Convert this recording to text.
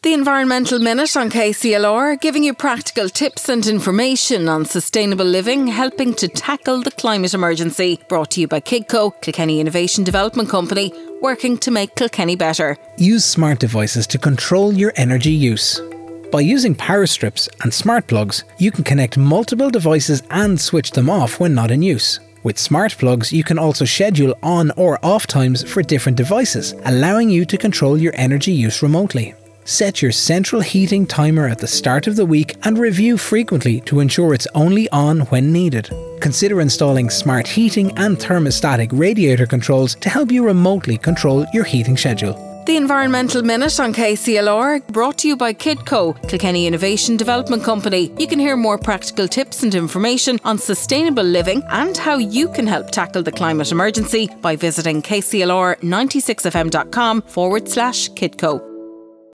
The Environmental Minute on KCLR, giving you practical tips and information on sustainable living, helping to tackle the climate emergency. Brought to you by Kidco, Kilkenny Innovation Development Company, working to make Kilkenny better. Use smart devices to control your energy use. By using power strips and smart plugs, you can connect multiple devices and switch them off when not in use. With smart plugs, you can also schedule on or off times for different devices, allowing you to control your energy use remotely. Set your central heating timer at the start of the week and review frequently to ensure it's only on when needed. Consider installing smart heating and thermostatic radiator controls to help you remotely control your heating schedule. The Environmental Minute on KCLR, brought to you by Kidco, Kilkenny Innovation Development Company. You can hear more practical tips and information on sustainable living and how you can help tackle the climate emergency by visiting kclr96fm.com/Kidco.